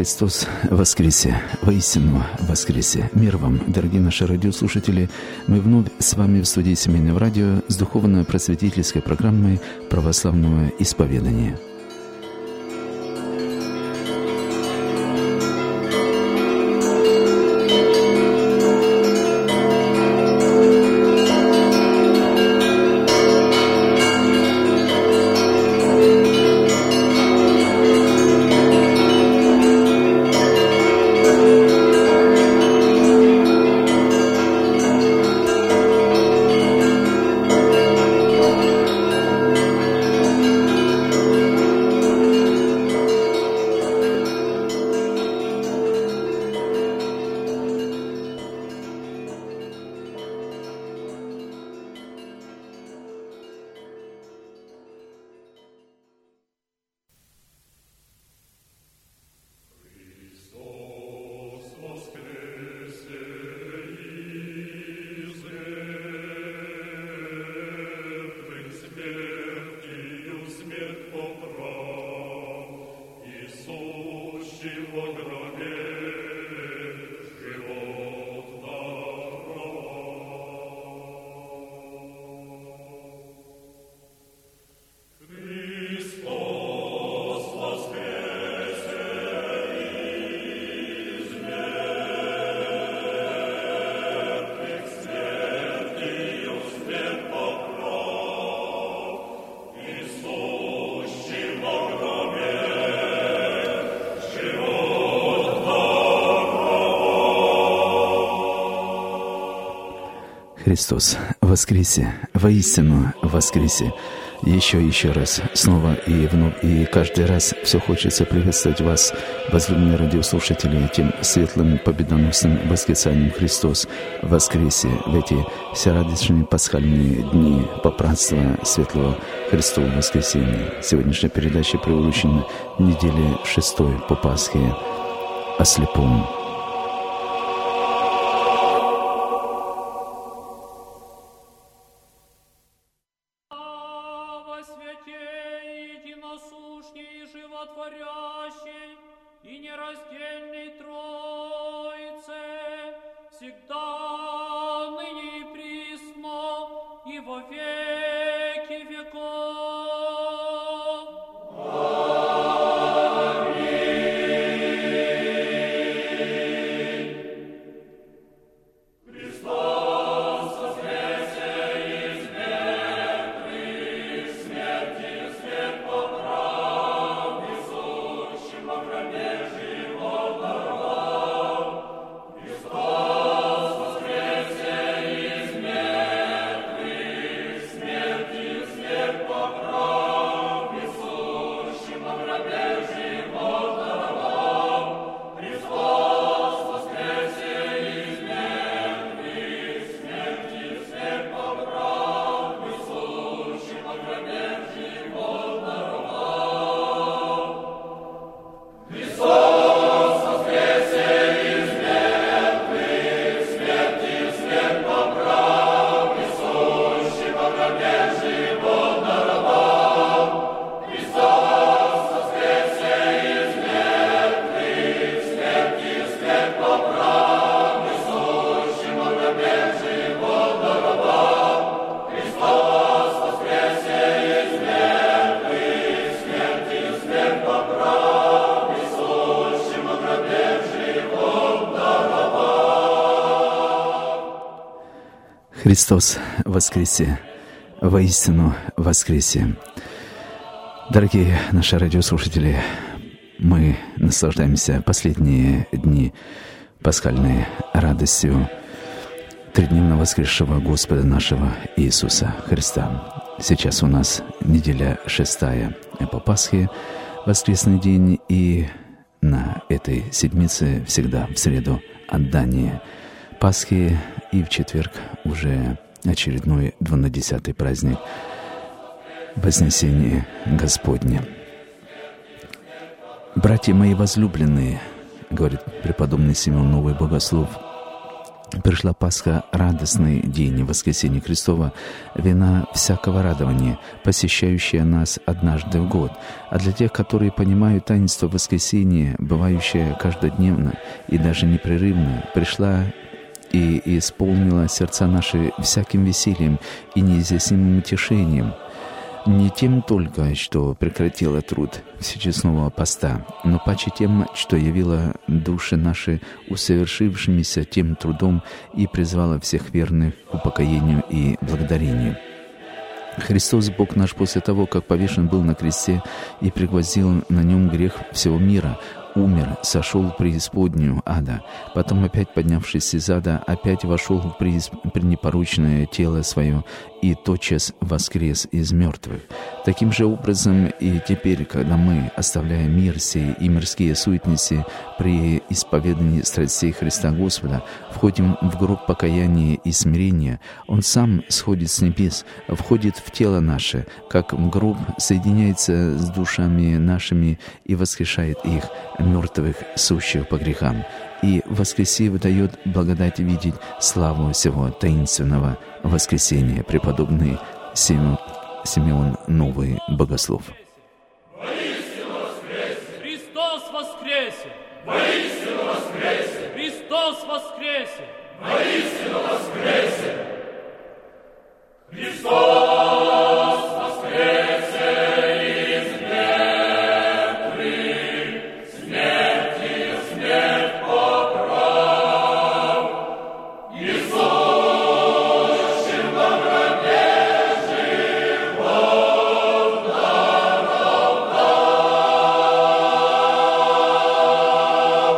Христос воскресе! Воистину воскресе! Мир вам, дорогие наши радиослушатели! Мы вновь с вами в студии Семейного радио с духовно-просветительской программой православного исповедания. Христос воскресе! Воистину воскресе! Еще раз, снова и вновь, и каждый раз все хочется приветствовать вас, возлюбленные радиослушатели, этим светлым победоносным восклицанием «Христос воскресе!» в эти всерадостные пасхальные дни попранства Светлого Христового воскресения. Сегодняшняя передача приурочена неделе 6 по Пасхе о слепом. Христос воскресе! Воистину воскресе! Дорогие наши радиослушатели, мы наслаждаемся последние дни пасхальной радостью тридневно воскресшего Господа нашего Иисуса Христа. Сейчас у нас неделя 6 по Пасхе, воскресный день, и на этой седмице всегда в среду отдание Пасхи, и в четверг уже очередной 12-й праздник Вознесения Господне. «Братья мои возлюбленные, — говорит преподобный Симеон Новый Богослов, Пришла Пасха, радостный день воскресения Христова, вина всякого радования, посещающая нас однажды в год. А для тех, которые понимают таинство воскресения, бывающее каждодневно и даже непрерывно, пришла и исполнила сердца наши всяким весельем и неизъяснимым утешением, не тем только, что прекратила труд всечестного поста, но паче тем, что явила души наши усовершившимися тем трудом и призвала всех верных к упокоению и благодарению. Христос, Бог наш, после того, как повешен был на кресте и пригвоздил на нем грех всего мира, умер, сошел в преисподнюю ада, потом опять поднявшись из ада, опять вошел в пренепорочное тело свое и тотчас воскрес из мертвых. Таким же образом и теперь, когда мы, оставляя мир сей и мирские суетности при исповедании страстей Христа Господа, входим в гроб покаяния и смирения, Он сам сходит с небес, входит в тело наше, как в гроб, соединяется с душами нашими и воскрешает их, мертвых, сущих по грехам, и, воскресив, дает благодать видеть славу всего таинственного воскресения, преподобный Симеон Новый Богослов. Христос воскресе! Воистину воскресе! Христос воскресе! Воистину воскресе! Христос воскресе из мертвых, смерти смерть поправ, и сущим во гробе живот даровал.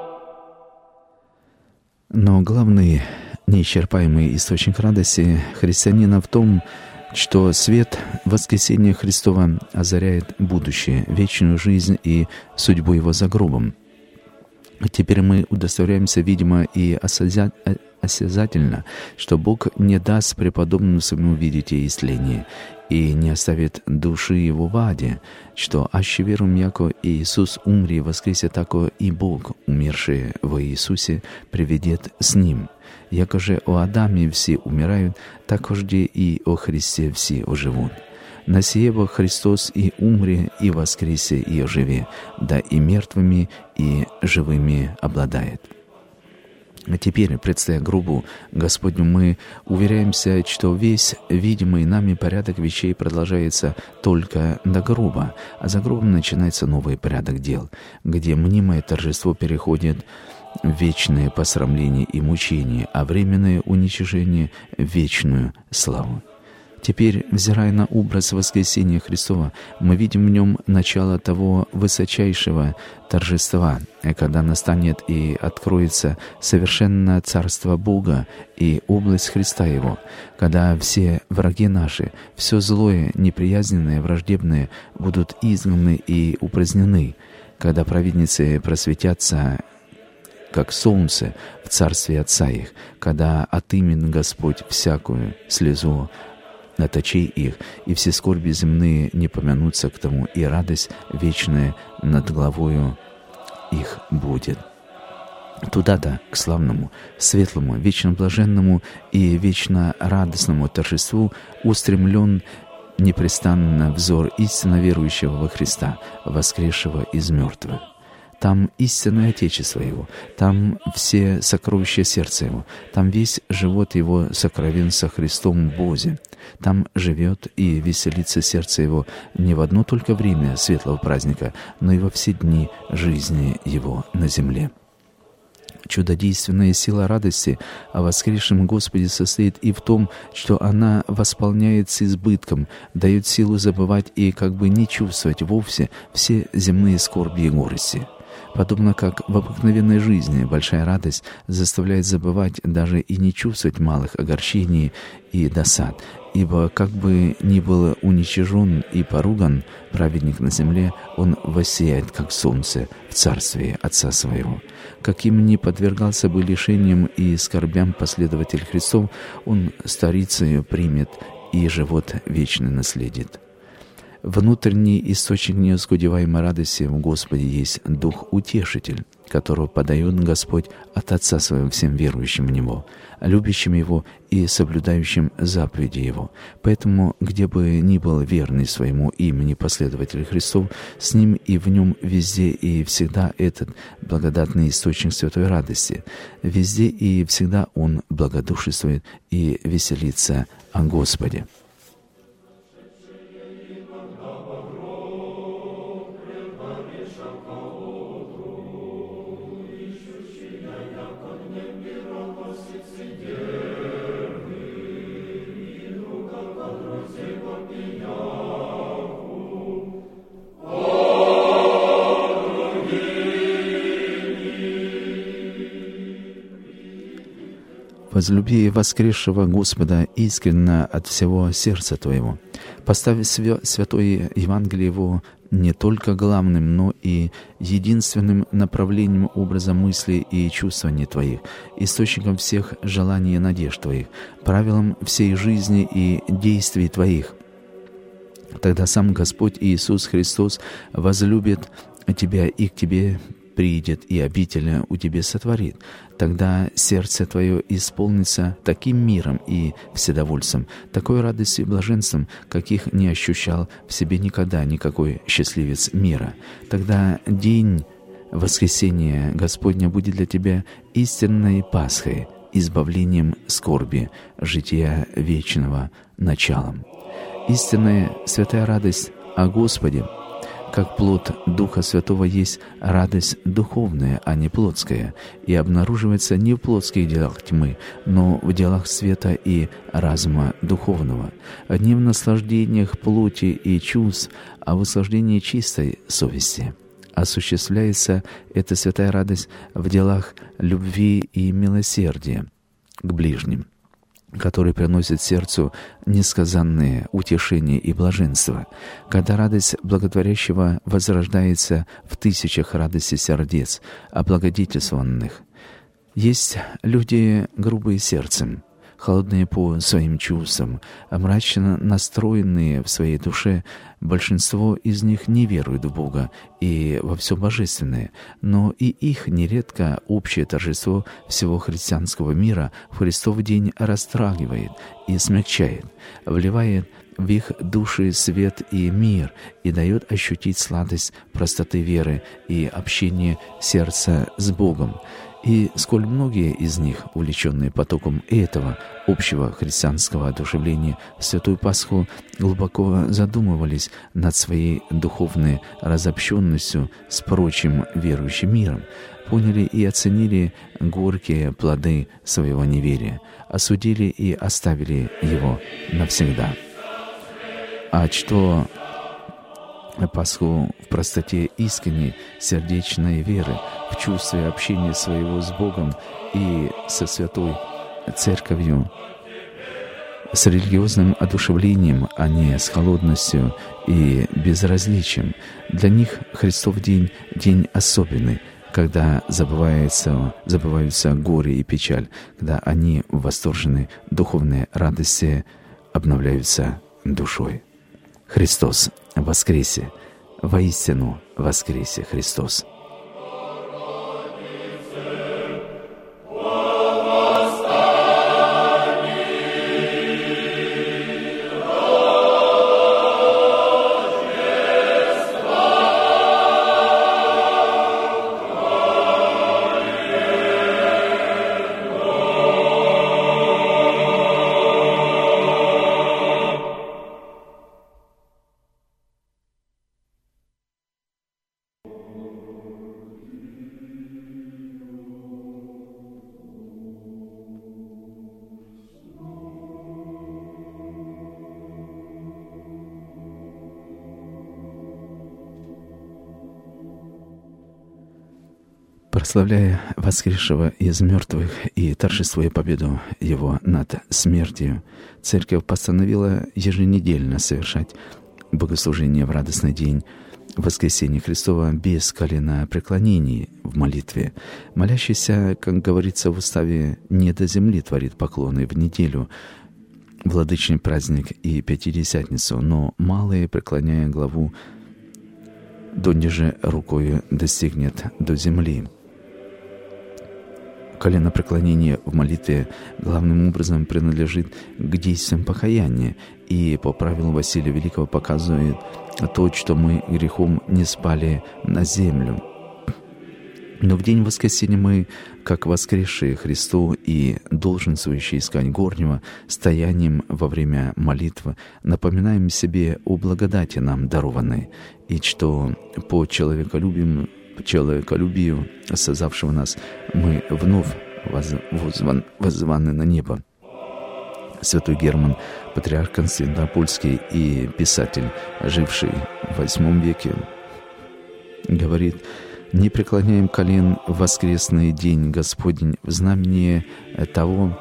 Но главный неисчерпаемый источник радости христианина в том, что свет воскресения Христова озаряет будущее, вечную жизнь и судьбу Его за гробом. Теперь мы удостоверяемся, видимо, и осязательно, что Бог не даст преподобному своему видеть и исцеление, и не оставит души его в аде, что аще веруем, яко Иисус умри и воскресе, тако и Бог, умерший во Иисусе, приведет с Ним. Яко же о Адаме все умирают, такожде и о Христе все оживут. На сие Бог Христос и умре, и воскресе, и оживе, да и мертвыми, и живыми обладает. А теперь, предстоя гробу Господню, мы уверяемся, что весь видимый нами порядок вещей продолжается только до гроба, а за гробом начинается новый порядок дел, где мнимое торжество переходит в вечное посрамление и мучение, а временное уничижение — в вечную славу. Теперь, взирая на образ воскресения Христова, мы видим в нем начало того высочайшего торжества, когда настанет и откроется совершенное Царство Бога и область Христа Его, когда все враги наши, все злое, неприязненное, враждебное будут изгнаны и упразднены, когда праведницы просветятся как солнце в царстве Отца их, когда отымет Господь всякую слезу от очей их, и все скорби земные не помянутся к тому, и радость вечная над головою их будет. Туда-то, к славному, светлому, вечно блаженному и вечно радостному торжеству устремлен непрестанно взор истинно верующего во Христа, воскресшего из мертвых. Там истинное Отечество Его, там все сокровища сердца Его, там весь живот Его сокровен со Христом в Бозе. Там живет и веселится сердце Его не в одно только время светлого праздника, но и во все дни жизни Его на земле. Чудодейственная сила радости о воскресшем Господе состоит и в том, что она восполняет с избытком, дает силу забывать и как бы не чувствовать вовсе все земные скорби и горести. Подобно как в обыкновенной жизни большая радость заставляет забывать даже и не чувствовать малых огорчений и досад, ибо как бы ни был уничижен и поруган праведник на земле, он воссияет, как солнце, в царстве Отца Своего. Каким ни подвергался бы лишениям и скорбям последователь Христов, он старицею примет и живот вечный наследит. Внутренний источник неоскудеваемой радости в Господе есть Дух Утешитель, которого подает Господь от Отца Своего всем верующим в Него, любящим Его и соблюдающим заповеди Его. Поэтому, где бы ни был верный своему имени последователь Христов, с Ним и в Нем везде и всегда этот благодатный источник святой радости. Везде и всегда Он благодушествует и веселится о Господе. Возлюби воскресшего Господа искренно от всего сердца твоего. Поставь святое Евангелие Его не только главным, но и единственным направлением образа мыслей и чувствований твоих, источником всех желаний и надежд твоих, правилом всей жизни и действий твоих. Тогда сам Господь Иисус Христос возлюбит тебя и к тебе приидет, и обитель у тебя сотворит. Тогда сердце твое исполнится таким миром и вседовольством, такой радостью и блаженством, каких не ощущал в себе никогда никакой счастливец мира. Тогда день воскресения Господня будет для тебя истинной Пасхой, избавлением скорби, жития вечного началом. Истинная святая радость о Господе, как плод Духа Святого, есть радость духовная, а не плотская, и обнаруживается не в плотских делах тьмы, но в делах света и разума духовного, не в наслаждениях плоти и чувств, а в услаждении чистой совести. Осуществляется эта святая радость в делах любви и милосердия к ближним, который приносит сердцу несказанные утешения и блаженство, когда радость благотворящего возрождается в тысячах радостей сердец, облагодетельствованных. Есть люди грубые сердцем, холодные по своим чувствам, мрачно настроенные в своей душе. Большинство из них не веруют в Бога и во все божественное, но и их нередко общее торжество всего христианского мира в Христов день растрагивает и смягчает, вливает в их души свет и мир и дает ощутить сладость простоты веры и общения сердца с Богом. И сколь многие из них, увлеченные потоком этого общего христианского одушевления в Святую Пасху, глубоко задумывались над своей духовной разобщенностью с прочим верующим миром, поняли и оценили горькие плоды своего неверия, осудили и оставили его навсегда. А что Пасху в простоте искренней сердечной веры, в чувстве общения своего с Богом и со Святой Церковью, с религиозным одушевлением, а не с холодностью и безразличием. Для них Христов день — день особенный, когда забываются горе и печаль, когда они в восторженной духовной радости обновляются душой. Христос воскресе! Воистину воскресе Христос! Прославляя воскресшего из мертвых и торжествуя победу Его над смертью, Церковь постановила еженедельно совершать богослужение в радостный день воскресения Христова без коленопреклонений в молитве. Молящийся, как говорится в уставе, не до земли творит поклоны в неделю, владычный праздник и Пятидесятницу, но малые, преклоняя главу, донеже рукою достигнет до земли. Коленопреклонение в молитве главным образом принадлежит к действиям покаяния и по правилу Василия Великого показывает то, что мы грехом не спали на землю. Но в день воскресения мы, как воскресшие Христу и долженствующие искать горнего, стоянием во время молитвы напоминаем себе о благодати нам дарованной, и что по человеколюбию создавшего нас мы вновь воззваны на небо. Святой Герман, патриарх Константинопольский и писатель, живший в VIII веке, говорит: «Не преклоняем колен в воскресный день Господень в знамение того,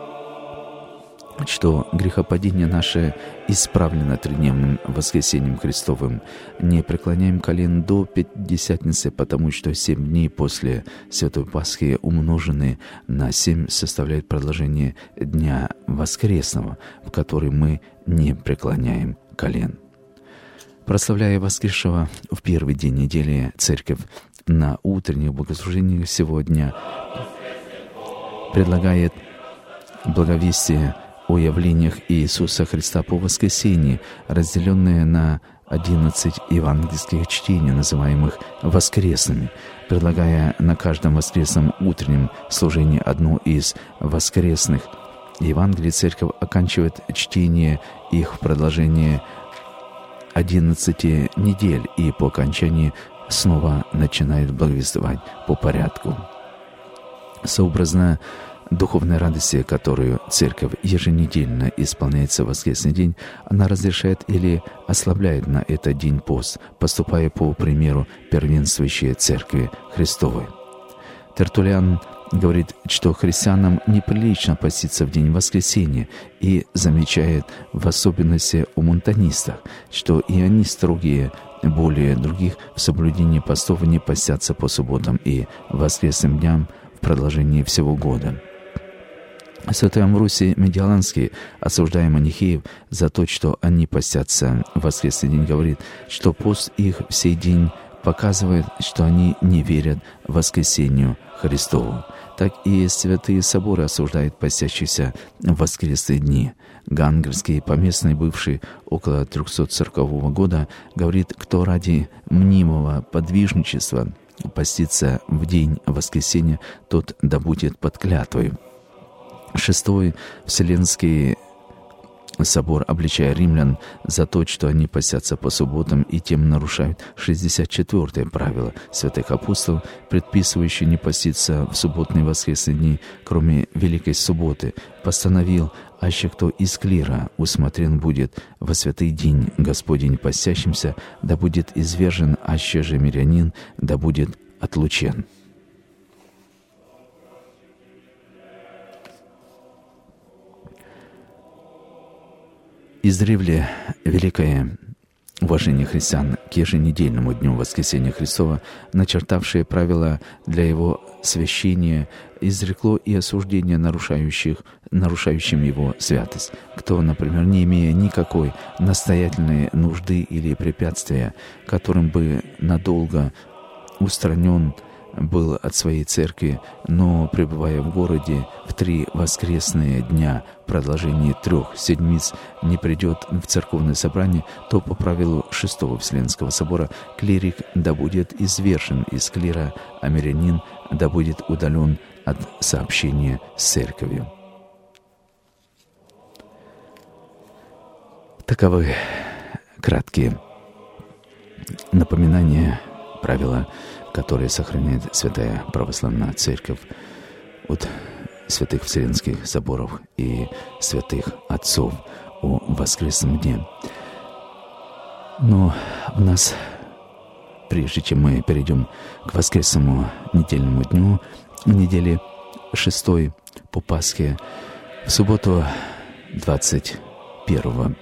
что грехопадение наше исправлено тридневным воскресением Христовым. Не преклоняем колен до Пятидесятницы, потому что 7 дней после Святой Пасхи, умноженные на 7, составляют продолжение Дня Воскресного, в который мы не преклоняем колен». Прославляя воскресшего в первый день недели, Церковь на утренних богослужениях сегодня предлагает благовестие о явлениях Иисуса Христа по воскресенье, разделенные на 11 евангельских чтений, называемых воскресными, предлагая на каждом воскресном утреннем служении одно из воскресных Евангелий. Церковь оканчивает чтение их в продолжение 11 недель и по окончании снова начинает благовествовать по порядку. Сообразно духовной радости, которую Церковь еженедельно исполняется в воскресный день, она разрешает или ослабляет на этот день пост, поступая по примеру первенствующей Церкви Христовой. Тертуллиан говорит, что христианам неприлично поститься в день воскресения, и замечает в особенности у монтанистов, что и они строгие более других в соблюдении постов не постятся по субботам и воскресным дням в продолжении всего года. Святой Амвросий Медиаланский, осуждая манихеев за то, что они постятся в воскресный день, говорит, что пост их в сей день показывает, что они не верят в воскресению Христову. Так и святые соборы осуждают постящихся в воскресные дни. Гангельский поместный, бывший около 340 года, говорит, кто ради мнимого подвижничества постится в день воскресения, тот да будет под клятвой. Шестой Вселенский собор, обличая римлян за то, что они постятся по субботам и тем нарушают 64-е правило святых апостолов, предписывающее не поститься в субботные и воскресные дни, кроме Великой Субботы, постановил: аще кто из клира усмотрен будет во святый день Господень постящимся, да будет извержен, аще же мирянин, да будет отлучен. Издревле великое уважение христиан к еженедельному дню воскресения Христова, начертавшее правила для его священия, изрекло и осуждение нарушающим его святость. Кто, например, не имея никакой настоятельной нужды или препятствия, которым бы надолго устранен был от своей церкви, но, пребывая в городе в 3 воскресные дня в продолжении 3 седмиц, не придет в церковное собрание, то по правилу 6-го Вселенского собора клирик да будет извержен из клира, а мирянин да будет удален от сообщения с церковью. Таковы краткие напоминания, правила, которые сохраняет Святая Православная Церковь от святых Вселенских соборов и святых отцов о воскресном дне. Но у нас, прежде чем мы перейдем к воскресному недельному дню, недели 6 по Пасхе, в субботу 21-го,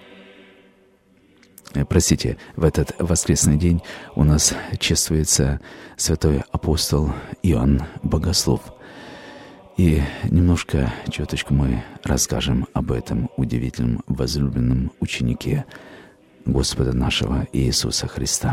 в этот воскресный день у нас чествуется святой апостол Иоанн Богослов. И немножко, чуточку мы расскажем об этом удивительном возлюбленном ученике Господа нашего Иисуса Христа.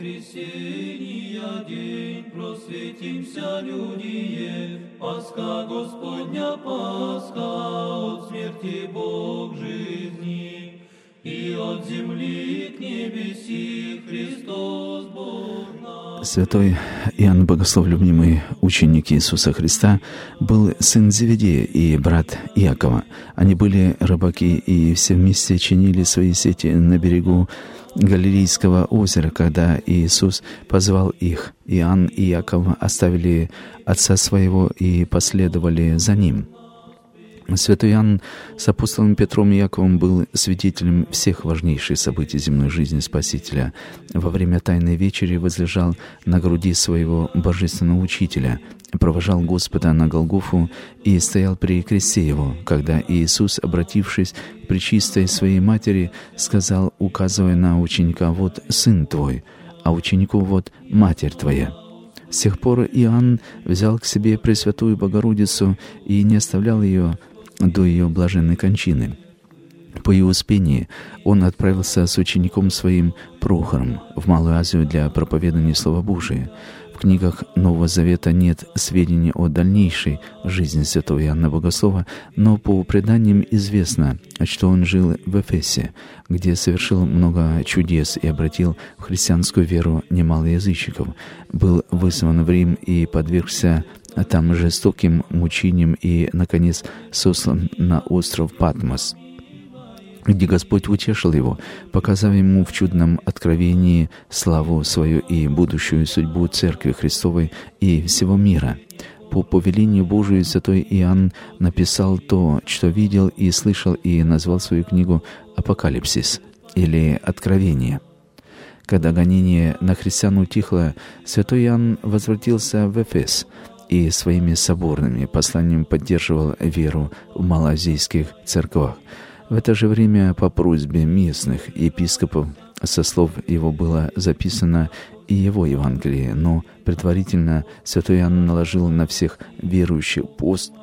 Воскресенья день, просветимся, люди, Пасха Господня, Пасха, от смерти Бог жизни, и от земли к небеси Христос Бог наш. Святой Иоанн Богослов, любимый ученик Иисуса Христа, был сын Зеведея и брат Иакова. Они были рыбаки и все вместе чинили свои сети на берегу Галилейского озера, когда Иисус позвал их. Иоанн и Иаков оставили отца своего и последовали за ним. Святой Иоанн с апостолом Петром и Иаковом был свидетелем всех важнейших событий земной жизни Спасителя. Во время Тайной вечери возлежал на груди своего божественного учителя, провожал Господа на Голгофу и стоял при кресте его, когда Иисус, обратившись к пречистой своей матери, сказал, указывая на ученика: «Вот сын твой», а ученику: «Вот матерь твоя». С тех пор Иоанн взял к себе Пресвятую Богородицу и не оставлял ее до ее блаженной кончины. По ее успении он отправился с учеником своим Прохором в Малую Азию для проповедания Слова Божия. В книгах Нового Завета нет сведений о дальнейшей жизни святого Иоанна Богослова, но по преданиям известно, что он жил в Эфесе, где совершил много чудес и обратил в христианскую веру немало язычников, был выслан в Рим и подвергся там жестоким мучениям и, наконец, сослан на остров Патмос, где Господь утешил его, показав ему в чудном откровении славу свою и будущую судьбу Церкви Христовой и всего мира. По повелению Божию святой Иоанн написал то, что видел и слышал, и назвал свою книгу «Апокалипсис» или «Откровение». Когда гонение на христиан утихло, святой Иоанн возвратился в Эфес и своими соборными посланиями поддерживал веру в малоазийских церквах. В это же время по просьбе местных епископов со слов его было записано и его Евангелие, но предварительно святой Иоанн наложил на всех верующих пост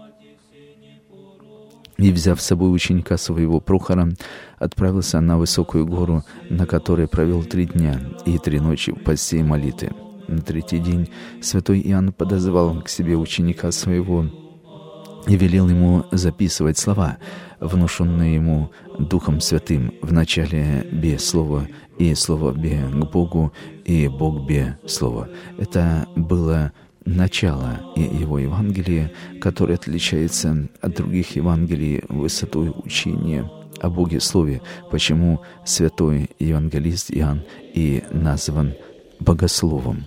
и, взяв с собой ученика своего Прохора, отправился на высокую гору, на которой провел 3 дня и 3 ночи в посте и молитве. На 3-й день святой Иоанн подозвал к себе ученика своего и велел ему записывать слова, внушенные ему Духом Святым, вначале бе слово, и слово бе к Богу, и Бог бе слово. Это было начало его Евангелия, которое отличается от других Евангелий высотой учения о Боге Слове, почему святой евангелист Иоанн и назван Богословом.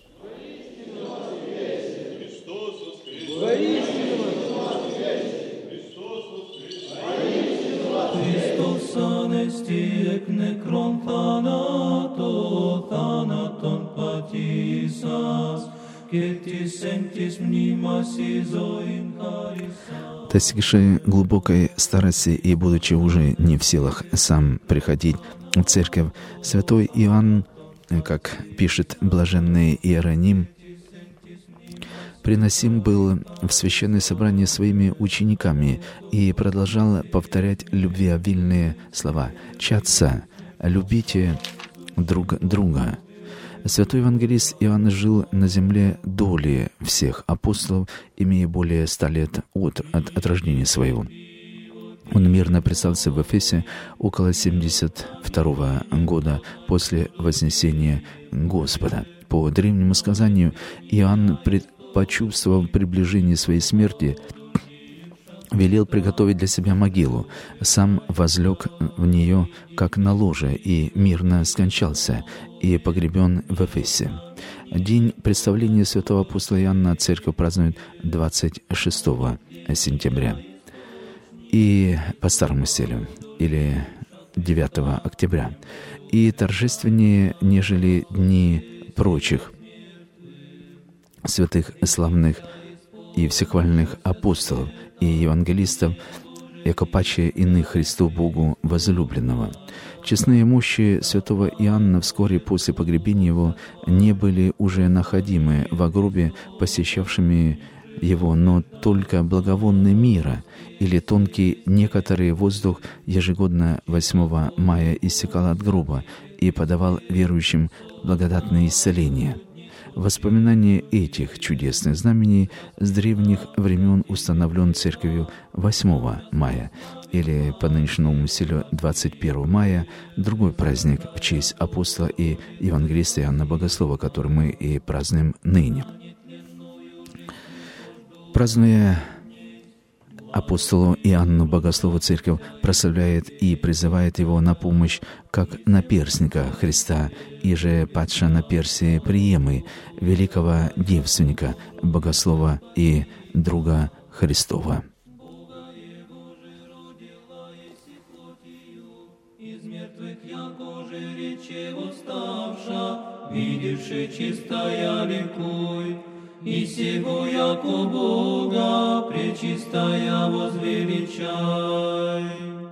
Достигший глубокой старости и будучи уже не в силах сам приходить в церковь, святой Иоанн, как пишет блаженный Иероним, приносим был в священное собрание своими учениками и продолжал повторять любвеобильные слова: «Чадца, любите друг друга». Святой евангелист Иоанн жил на земле долее всех апостолов, имея более 100 лет от рождения своего. Он мирно предстался в Эфесе около 72 года после вознесения Господа. По древнему сказанию, Иоанн, почувствовав приближение своей смерти, велел приготовить для себя могилу, сам возлег в нее, как на ложе, и мирно скончался, и погребен в Эфесе. День представления святого апостола Иоанна церковь празднует 26 сентября, и по старому стилю, или 9 октября, и торжественнее, нежели дни прочих святых, славных и всехвальных апостолов и евангелистов, яко паче иных Христу Богу возлюбленного. Честные мощи святого Иоанна вскоре после погребения его не были уже находимы во гробе посещавшими его, но только благовонный мира или тонкий некоторый воздух ежегодно 8 мая иссякал от гроба, и подавал верующим благодатное исцеление. Воспоминание этих чудесных знамений с древних времен установлен Церковью 8 мая, или по нынешнему стилю 21 мая, другой праздник в честь апостола и евангелиста Иоанна Богослова, который мы и празднуем ныне. Празднуя апостолу Иоанну Богослову, Церковь прославляет и призывает его на помощь как наперстника Христа, и же падша на персии Приемы, великого девственника, богослова и друга Христова. Из мертвых яко же рече восставша, видевши чистая ликуй, и сего яко Бога пречистая возвеличай.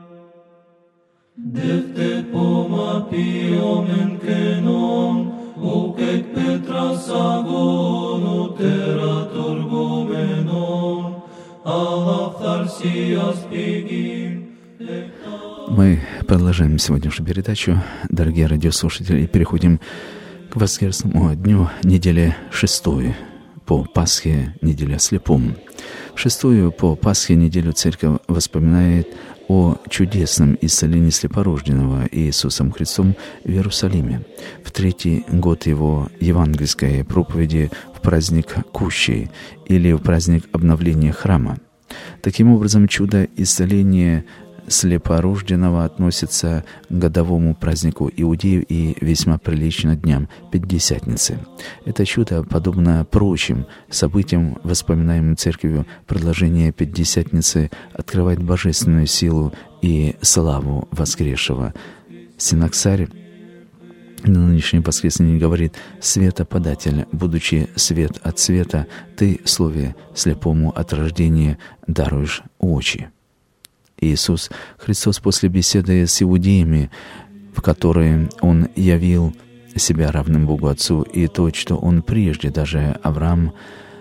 Дефте пома пиомен кенон, укек Петра сагону тератор гоменон, алафтарсия спигин. Мы продолжаем сегодняшнюю передачу, дорогие радиослушатели, и переходим к воскресному дню недели 6 по Пасхе, неделя слепом. В 6 по Пасхе неделю Церковь вспоминает о чудесном исцелении слепорожденного Иисусом Христом в Иерусалиме в 3-й год Его евангельской проповеди в праздник Кущей или в праздник обновления храма. Таким образом, чудо исцеления слепорожденного относится к годовому празднику иудеев и весьма прилично дням Пятидесятницы. Это чудо, подобно прочим событиям, воспоминаемым Церковью, продолжение Пятидесятницы открывает божественную силу и славу воскресшего. Синаксарь на нынешнем воскресенье говорит: «Светоподатель, будучи свет от света, ты, слове слепому от рождения, даруешь очи». Иисус Христос после беседы с иудеями, в которой Он явил себя равным Богу Отцу, и то, что Он прежде, даже Авраам,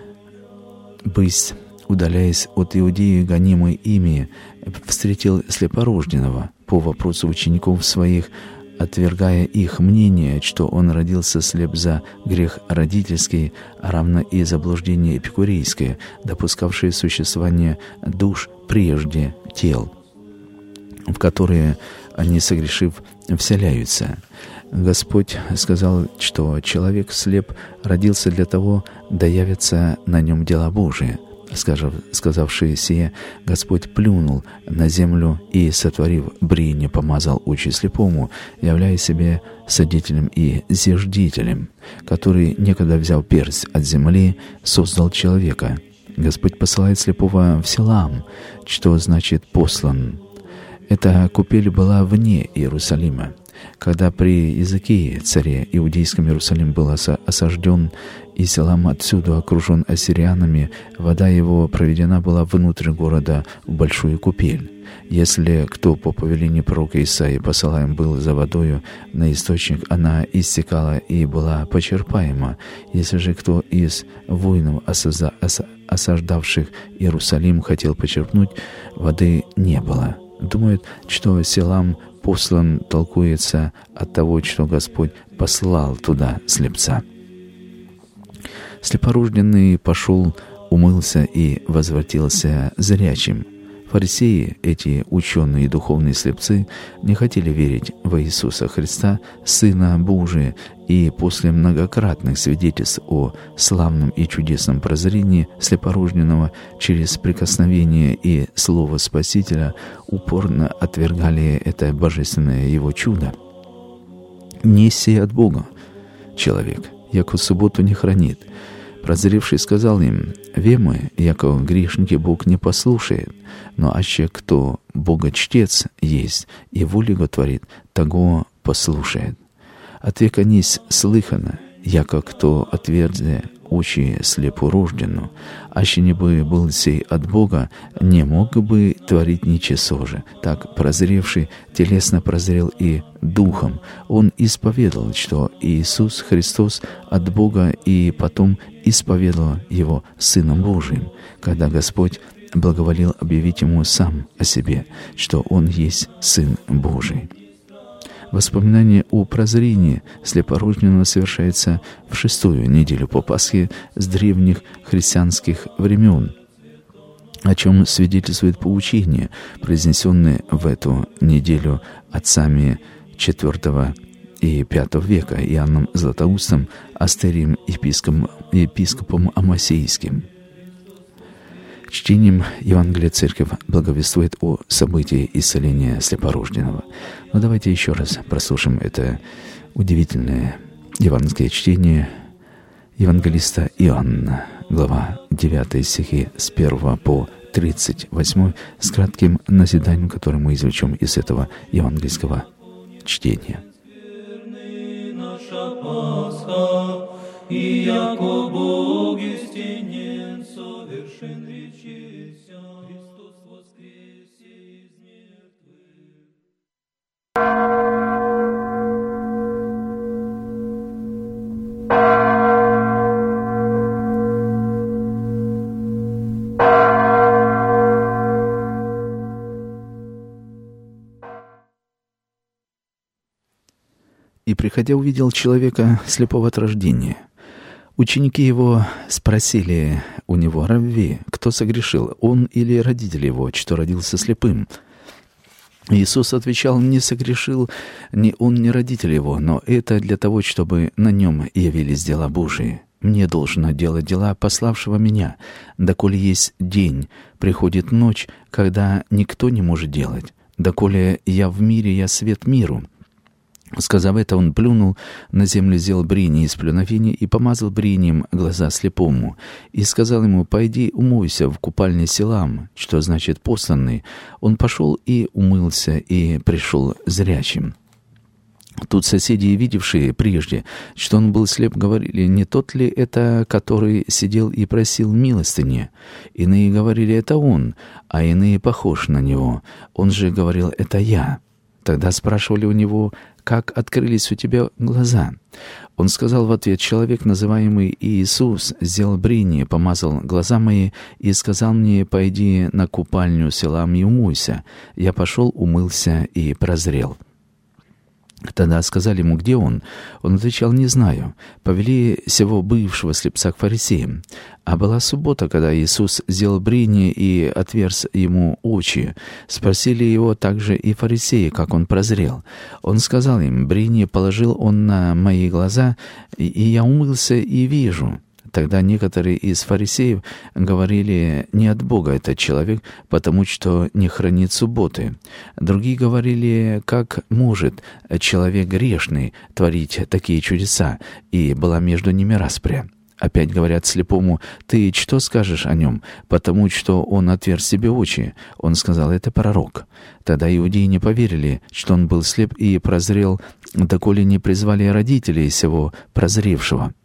бысть, удаляясь от Иудеи, гонимый ими, встретил слепорожденного по вопросу учеников своих, отвергая их мнение, что он родился слеп за грех родительский, равно и заблуждение эпикурейское, допускавшее существование душ прежде тел, в которые они, согрешив, вселяются. Господь сказал, что человек слеп родился для того, да явятся на нем дела Божии. Сказавши сие, Господь плюнул на землю и, сотворив брение, помазал очи слепому, являя себе содителем и зиждителем, который, некогда взяв персть от земли, создал человека. Господь посылает слепого в Селам, что значит «послан». Эта купель была вне Иерусалима. Когда при Иезекии, царе иудейском, Иерусалим был осажден, и Селам отсюда окружен ассирианами, вода его проведена была внутрь города в большую купель. Если кто по повелению пророка Исаии посылаем был за водою на источник, она истекала и была почерпаема. Если же кто из воинов, осаждавших Иерусалим, хотел почерпнуть, воды не было. Думают, что Селам послан толкуется от того, что Господь послал туда слепца. Слепорожденный пошел, умылся и возвратился зрячим. Фарисеи, эти ученые и духовные слепцы, не хотели верить во Иисуса Христа, Сына Божия, и после многократных свидетельств о славном и чудесном прозрении слепорожденного через прикосновение и слово Спасителя упорно отвергали это божественное его чудо. «Не сей от Бога человек, яко субботу не хранит». Прозревший сказал им: «Вемы, яко грешники Бог не послушает, но аще кто Богочтец есть и волю Его творит, того послушает. От века нись слыхано, яко кто отверзе очи слепорожденну, аще не бы был сей от Бога, не мог бы творить ничего же. Так прозревший телесно прозрел и духом. Он исповедал, что Иисус Христос от Бога, и потом исповедал Его Сыном Божиим, когда Господь благоволил объявить Ему сам о себе, что Он есть Сын Божий. Воспоминание о прозрении слепорожденного совершается в 6-ю неделю по Пасхе с древних христианских времен, о чем свидетельствует поучение, произнесенное в эту неделю отцами IV и V века Иоанном Златоустом, Астерием епископом Амосейским. Чтением Евангелия Церковь благовествует о событии исцеления слепорожденного. Но давайте еще раз прослушаем это удивительное евангельское чтение евангелиста Иоанна, глава 9 стихи с 1 по 38, с кратким назиданием, которое мы извлечем из этого евангельского чтения. И яко Бог истинен, совершен речися, Христос воскресе из мертвых. И, приходя, увидел человека слепого от рождения. Ученики его спросили у него: «Равви, кто согрешил, он или родители его, что родился слепым?» Иисус отвечал: «Не согрешил ни он, ни родители его, но это для того, чтобы на нем явились дела Божии. Мне должно делать дела пославшего меня, доколе есть день, приходит ночь, когда никто не может делать. Доколе я в мире, я свет миру». Сказав это, он плюнул на землю, взял брение из плюновения и помазал брением глаза слепому. И сказал ему: «Пойди умойся в купальне Силам», что значит «посланный». Он пошел и умылся, и пришел зрячим. Тут соседи, видевшие прежде, что он был слеп, говорили: «Не тот ли это, который сидел и просил милостыни?» Иные говорили: «Это он», а иные: «Похож на него». Он же говорил: «Это я». Тогда спрашивали у него: «Как открылись у тебя глаза?» Он сказал в ответ: «Человек, называемый Иисус, сделал брение, помазал глаза мои и сказал мне: пойди на купальню Силам и умойся. Я пошел, умылся и прозрел». Тогда сказали ему: «Где он?» Он отвечал: «Не знаю». Повели сего бывшего слепца к фарисеям. А была суббота, когда Иисус сделал брение и отверз ему очи. Спросили его также и фарисеи, как он прозрел. Он сказал им: «Брение положил он на мои глаза, и я умылся и вижу». Тогда некоторые из фарисеев говорили: «Не от Бога этот человек, потому что не хранит субботы». Другие говорили: «Как может человек грешный творить такие чудеса?» И была между ними распря. Опять говорят слепому: «Ты что скажешь о нем? Потому что он отверз себе очи». Он сказал: «Это пророк». Тогда иудеи не поверили, что он был слеп и прозрел, доколе не призвали родителей сего прозревшего.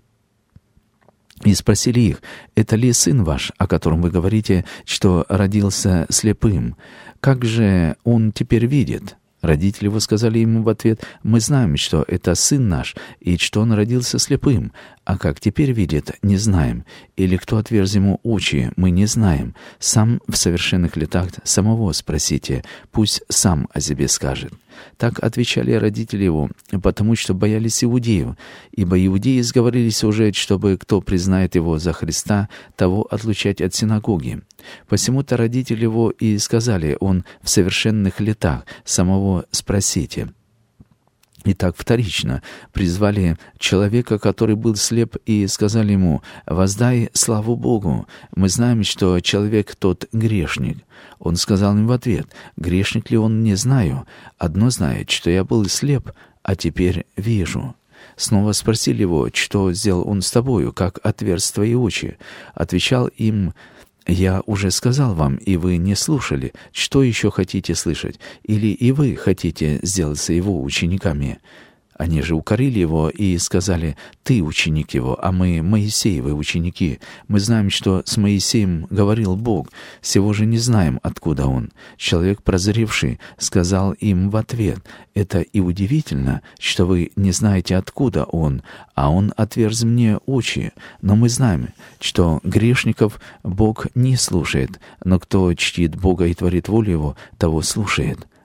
И спросили их: «Это ли сын ваш, о котором вы говорите, что родился слепым? Как же он теперь видит?» Родители его сказали ему в ответ: «Мы знаем, что это сын наш, и что он родился слепым, а как теперь видит, не знаем. Или кто отверз ему очи, мы не знаем. Сам в совершенных летах самого спросите, пусть сам о себе скажет». Так отвечали родители его, потому что боялись иудеев, ибо иудеи сговорились уже, чтобы кто признает его за Христа, того отлучать от синагоги. Посему-то родители его и сказали: «Он в совершенных летах, самого спросите». Итак, вторично призвали человека, который был слеп, и сказали ему: «Воздай славу Богу. Мы знаем, что человек тот грешник». Он сказал им в ответ: «Грешник ли он, не знаю. Одно знает, что я был слеп, а теперь вижу». Снова спросили его: «Что сделал он с тобою, как отверз твои очи?» Отвечал им: «Я уже сказал вам, и вы не слушали. Что еще хотите слышать? Или и вы хотите сделаться его учениками?» Они же укорили его и сказали: «Ты ученик его, а мы Моисеевы ученики. Мы знаем, что с Моисеем говорил Бог, сего же не знаем, откуда он». Человек, прозревший, сказал им в ответ: «Это и удивительно, что вы не знаете, откуда он, а он отверз мне очи. Но мы знаем, что грешников Бог не слушает, но кто чтит Бога и творит волю его, того слушает».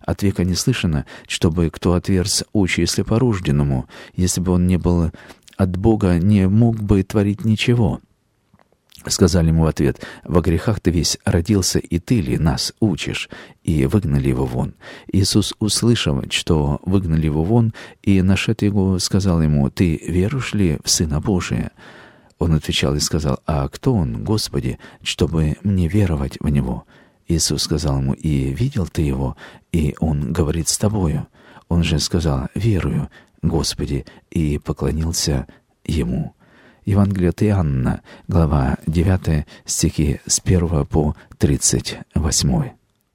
от века не слышано, чтобы кто отверз очи слепорожденному, если бы он не был от Бога, не мог бы творить ничего». Сказали ему в ответ: «Во грехах ты весь родился, и ты ли нас учишь?» И выгнали его вон. Иисус, услышав, что выгнали его вон, и нашед его, сказал ему: «Ты веруешь ли в Сына Божия?» Он отвечал и сказал: «А кто он, Господи, чтобы мне веровать в него?» Иисус сказал ему: «И видел ты его, и он говорит с тобою». Он же сказал: «Верую, Господи», и поклонился ему. Евангелие от Иоанна, глава 9, стихи с 1 по 38.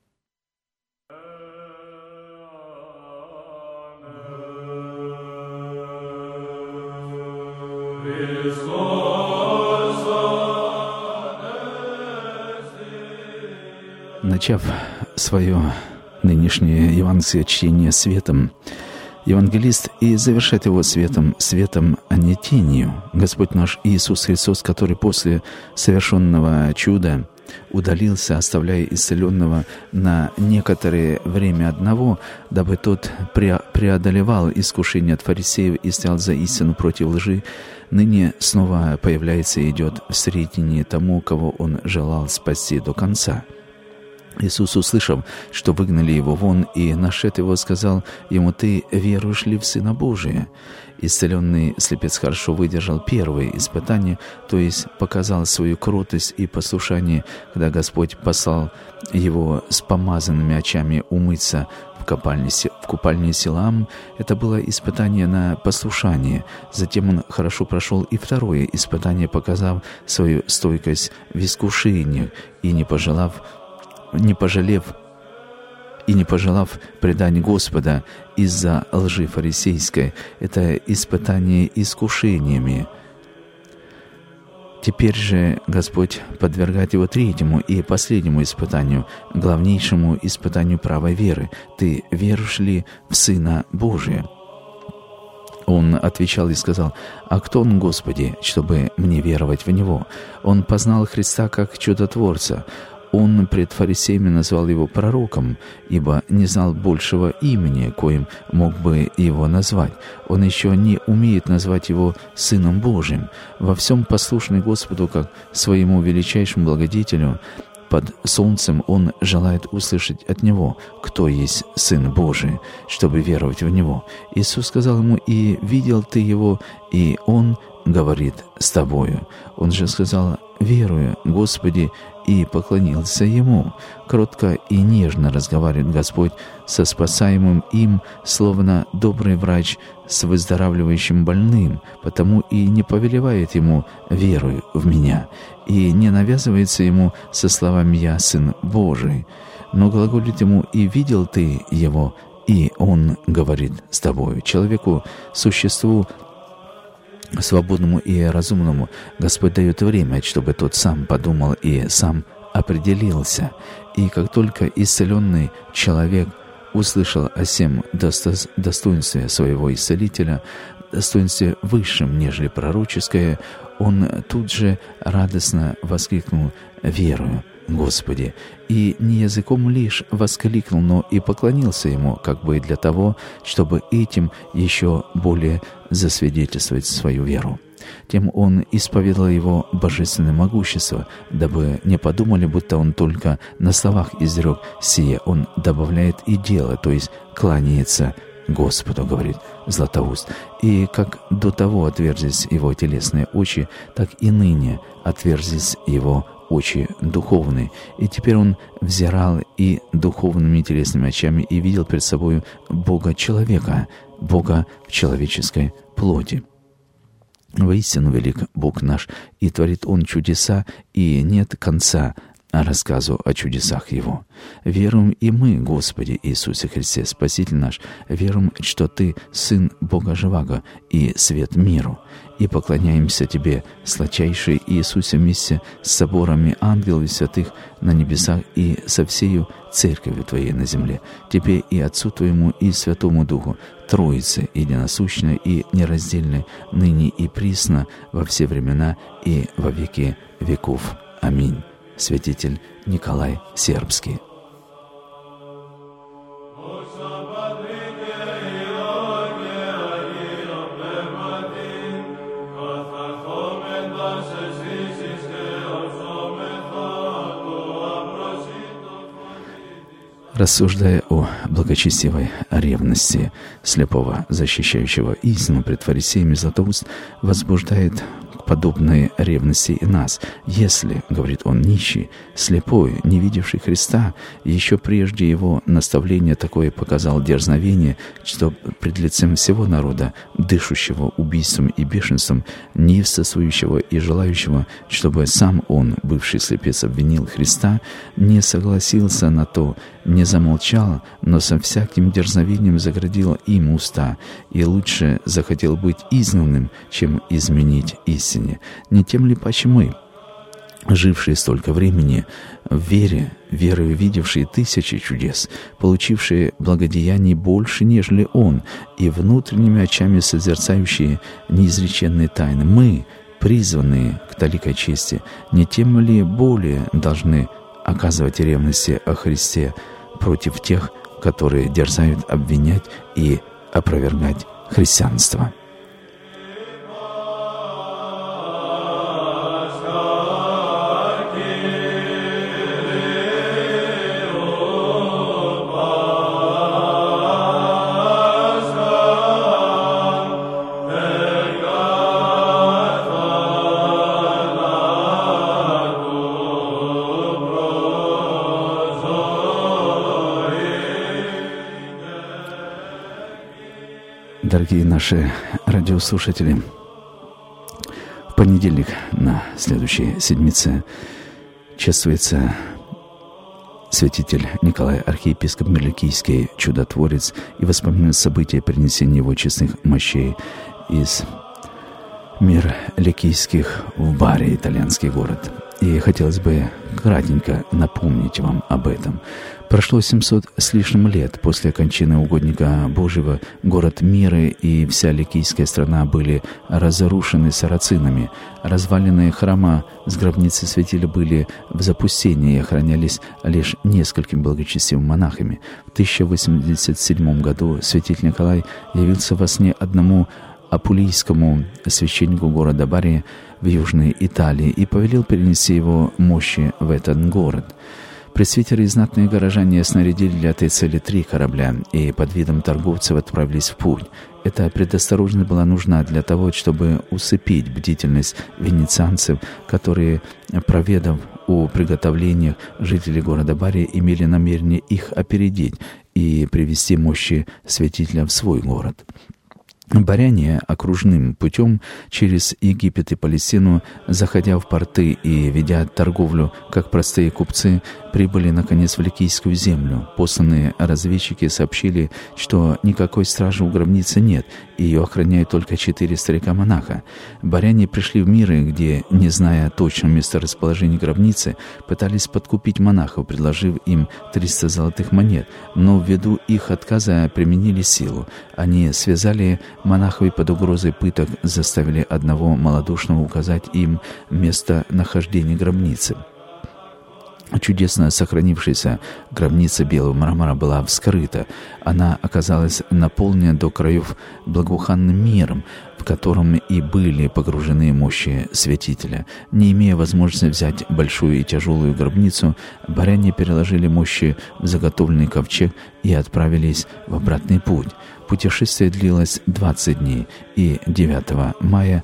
Начав свое нынешнее евангельское чтение светом, евангелист и завершает его светом, а не тенью. Господь наш Иисус Христос, который после совершенного чуда удалился, оставляя исцеленного на некоторое время одного, дабы тот преодолевал искушение от фарисеев и стоял за истину против лжи, ныне снова появляется и идет в средине тому, кого он желал спасти до конца. Иисус, услышав, что выгнали его вон, и нашед его, сказал ему: «Ты веруешь ли в Сына Божия?» Исцеленный слепец хорошо выдержал первое испытание, то есть показал свою кротость и послушание, когда Господь послал его с помазанными очами умыться в купальне Силаам. Это было испытание на послушание. Затем он хорошо прошел и второе испытание, показав свою стойкость в искушениях и не пожелав предать Господа из-за лжи фарисейской. Это испытание искушениями. Теперь же Господь подвергает его третьему и последнему испытанию, главнейшему испытанию правой веры. «Ты веруешь ли в Сына Божия?» Он отвечал и сказал: «А кто он, Господи, чтобы мне веровать в Него?» Он познал Христа как чудотворца. Он пред фарисеями назвал его пророком, ибо не знал большего имени, коим мог бы его назвать. Он еще не умеет назвать его Сыном Божиим. Во всем послушный Господу, как своему величайшему благодетелю, под солнцем он желает услышать от Него, кто есть Сын Божий, чтобы веровать в Него. Иисус сказал ему: «И видел ты Его, и Он говорит с тобою». Он же сказал: «Верую, Господи», и поклонился Ему. Кротко и нежно разговаривает Господь со спасаемым им, словно добрый врач с выздоравливающим больным, потому и не повелевает ему: «Веруй в Меня», и не навязывается ему со словами: «Я Сын Божий», но глаголит ему: «И видел ты Его, и Он говорит с тобою». Человеку, существу свободному и разумному, Господь дает время, чтобы тот сам подумал и сам определился. И как только исцеленный человек услышал о сем достоинстве своего исцелителя, достоинстве высшем, нежели пророческое, он тут же радостно воскликнул: «Верую, Господи!» И не языком лишь воскликнул, но и поклонился Ему, как бы для того, чтобы этим еще более засвидетельствовать свою веру. Тем он исповедал Его божественное могущество, дабы не подумали, будто он только на словах изрек сие. Он добавляет и дело, то есть кланяется Господу, говорит Златоуст. И как до того отверзлись его телесные очи, так и ныне отверзлись его очи духовные. И теперь он взирал и духовными телесными очами и видел перед собой Бога-человека, Бога в человеческой плоти. Воистину велик Бог наш, и творит Он чудеса, и нет конца рассказу о чудесах Его. Веруем и мы, Господи Иисусе Христе, Спаситель наш, веруем, что Ты Сын Бога Живаго и свет миру, и поклоняемся Тебе, сладчайший Иисусе, вместе с соборами ангелов и святых на небесах и со всею Церковью Твоей на земле, Тебе и Отцу Твоему и Святому Духу, Троице единосущной и нераздельной, ныне и присно, во все времена и во веки веков. Аминь. Святитель Николай Сербский. Рассуждая о благочестивой ревности слепого, защищающего истину пред фарисеями, Златоуст возбуждает к подобной ревности и нас. Если, говорит он, нищий, слепой, не видевший Христа, еще прежде его наставления такое показал дерзновение, что пред лицем всего народа, дышащего убийством и бешенством, неистовствующего и желающего, чтобы сам он, бывший слепец, обвинил Христа, не согласился на то, не замолчал, но со всяким дерзновением заградил им уста, и лучше захотел быть изгнанным, чем изменить истине. Не тем ли паче мы, жившие столько времени в верою видевшие тысячи чудес, получившие благодеяний больше, нежели он, и внутренними очами созерцающие неизреченные тайны, мы, призванные к таликой чести, не тем ли более должны оказывать ревности о Христе против тех, которые дерзают обвинять и опровергать христианство? Дорогие наши радиослушатели, в понедельник на следующей седмице чествуется святитель Николай, архиепископ Мирликийский, чудотворец, и воспоминает события принесения его честных мощей из Мирликийских в Бари, итальянский город. И хотелось бы кратенько напомнить вам об этом. Прошло 700 с лишним лет после кончины угодника Божьего. Город Миры и вся Ликийская страна были разрушены сарацинами. Развалины храма с гробницы святителя были в запустении и охранялись лишь несколькими благочестивыми монахами. В 1087 году святитель Николай явился во сне одному апулийскому священнику города Бари в Южной Италии и повелел перенести его мощи в этот город. Пресвитеры и знатные горожане снарядили для этой цели 3 корабля и под видом торговцев отправились в путь. Эта предосторожность была нужна для того, чтобы усыпить бдительность венецианцев, которые, проведав о приготовлениях, жители города Бари имели намерение их опередить и привести мощи святителя в свой город. Баряне окружным путем через Египет и Палестину, заходя в порты и ведя торговлю, как простые купцы, прибыли, наконец, в Ликийскую землю. Посланные разведчики сообщили, что никакой стражи у гробницы нет, и ее охраняют только 4 старика-монаха. Баряне пришли в Миры, где, не зная точного месторасположения гробницы, пытались подкупить монахов, предложив им 300 золотых монет, но ввиду их отказа применили силу. Они связали монахов и под угрозой пыток заставили одного малодушного указать им местонахождение гробницы. Чудесно сохранившаяся гробница белого мрамора была вскрыта. Она оказалась наполнена до краев благоуханным миром, в котором и были погружены мощи святителя. Не имея возможности взять большую и тяжелую гробницу, баряне переложили мощи в заготовленный ковчег и отправились в обратный путь. Путешествие длилось 20 дней, и 9 мая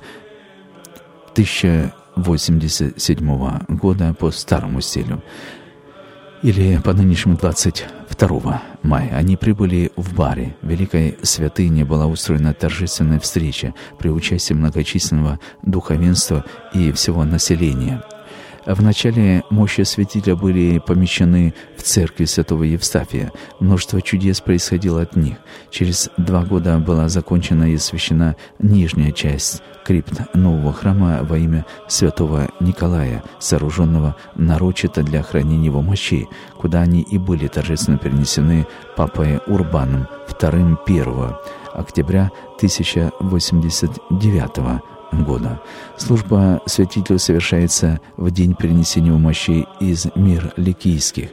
1087 года по старому стилю, или по нынешнему 22 мая, они прибыли в Бари. В Великой Святыне была устроена торжественная встреча при участии многочисленного духовенства и всего населения. В начале мощи святителя были помещены в церкви святого Евстафия. Множество чудес происходило от них. Через 2 года была закончена и освящена нижняя часть крипт нового храма во имя святого Николая, сооруженного нарочито для хранения его мощей, куда они и были торжественно перенесены папой Урбаном II 1 октября 1089 года. Служба святителю совершается в день перенесения мощей из Мирликийских.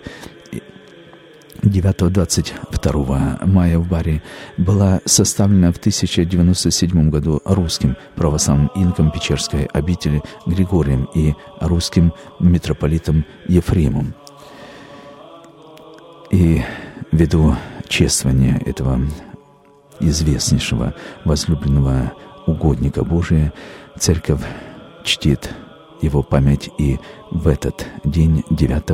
9-22 мая в Бари была составлена в 1097 году русским православным инком Печерской обители Григорием и русским митрополитом Ефремом. И Ввиду чествования этого известнейшего возлюбленного угодника Божия, Церковь чтит его память и в этот день,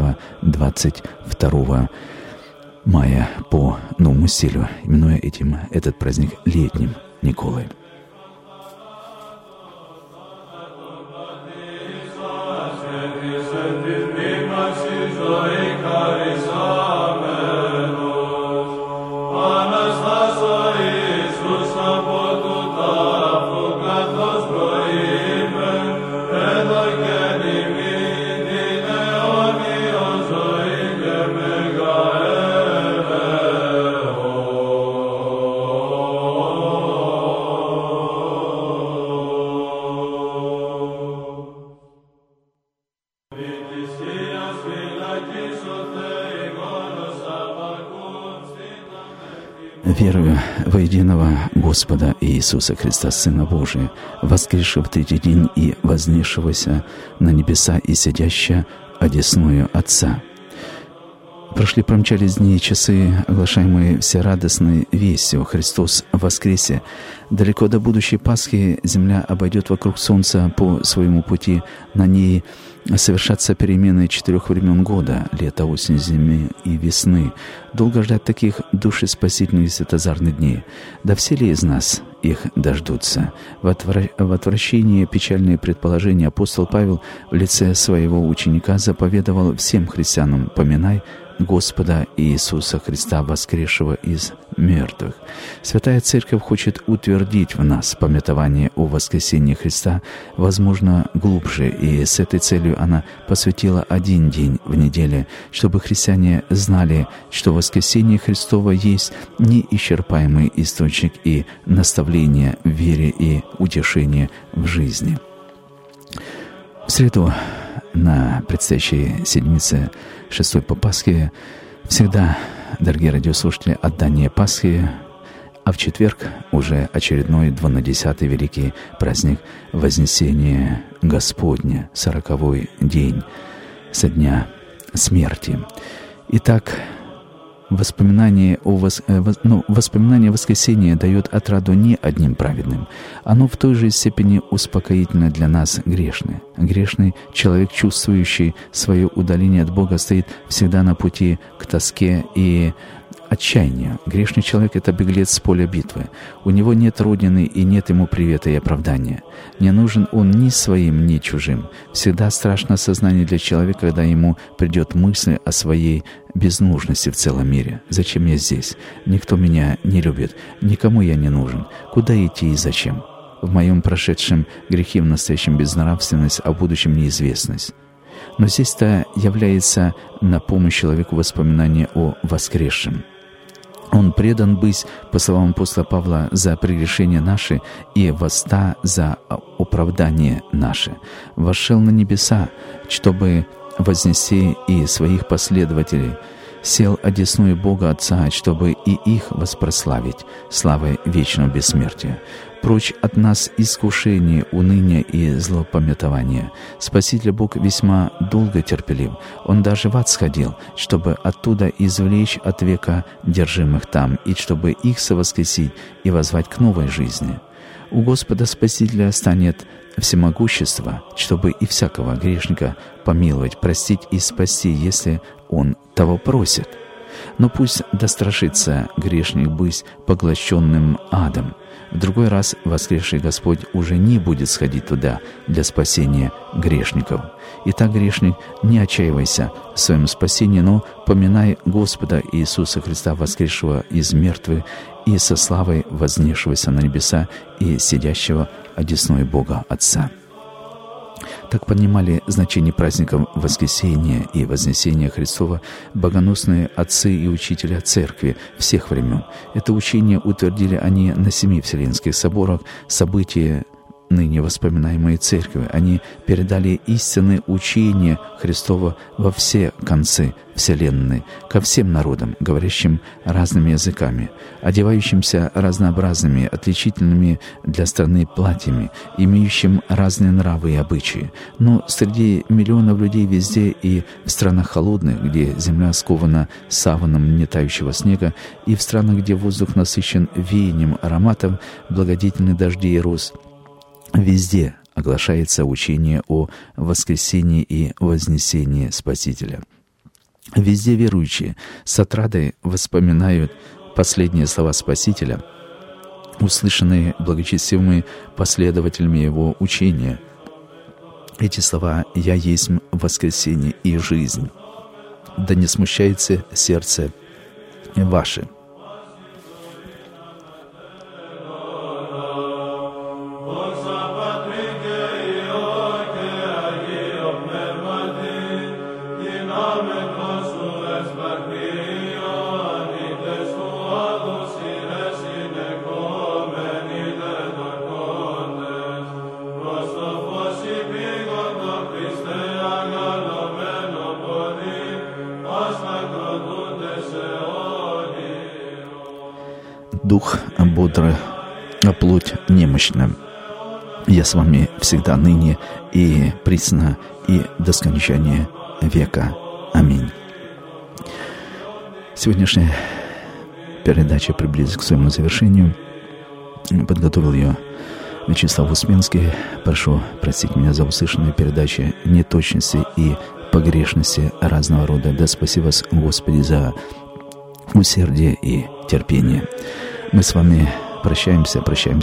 9-22 мая по новому стилю, именуя этот праздник летним Николой. Верую во единого Господа Иисуса Христа, Сына Божия, воскресшего в третий день и вознесшегося на небеса и сидящего одесную Отца. Промчались дни и часы, оглашаемые всерадостной вестью: Христос воскресе. Далеко до будущей Пасхи земля обойдет вокруг Солнца по своему пути. На ней совершатся перемены 4 времен года: лета, осени, зимы и весны. Долго ждать таких душеспасительных и светозарных дней. Да все ли из нас их дождутся? В отвращении печальные предположения апостол Павел в лице своего ученика заповедовал всем христианам: поминай Господа Иисуса Христа, воскресшего из мертвых. Святая Церковь хочет утвердить в нас памятование о воскресении Христа, возможно, глубже, и с этой целью она посвятила один день в неделе, чтобы христиане знали, что воскресение Христово есть неисчерпаемый источник и наставление в вере и утешение в жизни. В среду на предстоящей седмице 6 по Пасхе всегда, дорогие радиослушатели, отдание Пасхи, а в четверг уже очередной 12-й великий праздник Вознесения Господня, 40-й день со дня смерти. Итак, воспоминание воскресения дает отраду не одним праведным. Оно в той же степени успокоительно для нас грешное. Грешный человек, чувствующий свое удаление от Бога, стоит всегда на пути к тоске и отчаянию. Грешный человек — это беглец с поля битвы. У него нет родины и нет ему привета и оправдания. Не нужен он ни своим, ни чужим. Всегда страшно сознание для человека, когда ему придет мысль о своей безнужности в целом мире. Зачем я здесь? Никто меня не любит. Никому я не нужен. Куда идти и зачем? В моем прошедшем грехе, в настоящем безнравственность, а в будущем неизвестность. Но здесь-то является на помощь человеку воспоминание о воскресшем. Он предан быть, по словам апостола Павла, за прегрешения наши и воста за оправдание наше. Вошел на небеса, чтобы вознести и своих последователей, сел одесную Бога Отца, чтобы и их воспрославить славой вечного бессмертия. Прочь от нас искушение, уныние и злопамятование. Спаситель Бог весьма долго терпелив. Он даже в ад сходил, чтобы оттуда извлечь от века держимых там, и чтобы их совоскресить и воззвать к новой жизни. У Господа Спасителя станет всемогущество, чтобы и всякого грешника помиловать, простить и спасти, если он того просит. Но пусть дострашится грешник быть поглощенным адом. В другой раз воскресший Господь уже не будет сходить туда для спасения грешников. Итак, грешник, не отчаивайся в своем спасении, но поминай Господа Иисуса Христа, воскресшего из мертвых и со славой вознесшегося на небеса и сидящего одесной Бога Отца. Так понимали значение праздников Воскресения и Вознесения Христова богоносные отцы и учителя Церкви всех времен. Это учение утвердили они на 7 Вселенских соборах. События ныне воспоминаемые Церковью. Они передали истинные учения Христова во все концы Вселенной, ко всем народам, говорящим разными языками, одевающимся разнообразными, отличительными для страны платьями, имеющим разные нравы и обычаи. Но среди миллионов людей везде и в странах холодных, где земля скована саваном нетающего снега, и в странах, где воздух насыщен веянием ароматов, благодетельных дождей и роз, везде оглашается учение о воскресении и вознесении Спасителя. Везде верующие с отрадой вспоминают последние слова Спасителя, услышанные благочестивыми последователями Его учения. Эти слова «Я есть воскресение и жизнь». Да не смущается сердце ваше. Дух бодр, а плоть немощна. Я с вами всегда ныне и присно и до скончания века. Аминь. Сегодняшняя передача приблизилась к своему завершению. Подготовил ее Вячеслав Успенский. Прошу простить меня за услышанные передачи неточности и погрешности разного рода. Да спаси вас, Господи, за усердие и терпение. Мы с вами прощаемся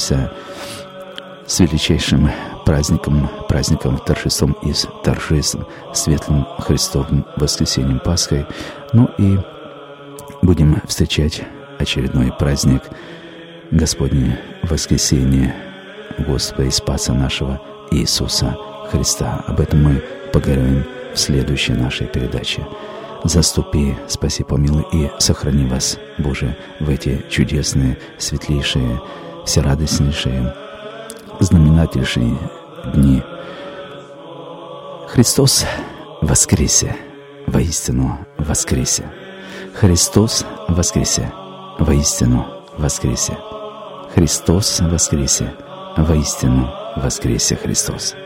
с величайшим праздником торжеством из торжеств, светлым Христовым воскресением Пасхой. Ну и будем встречать очередной праздник Господне воскресение Господа и Спаса нашего Иисуса Христа. Об этом мы поговорим в следующей нашей передаче. Заступи, спаси, помилуй и сохрани вас, Боже, в эти чудесные, светлейшие, всерадостнейшие, знаменательнейшие дни. Христос воскресе, воистину воскресе. Христос воскресе, воистину воскресе. Христос воскресе, воистину воскресе Христос.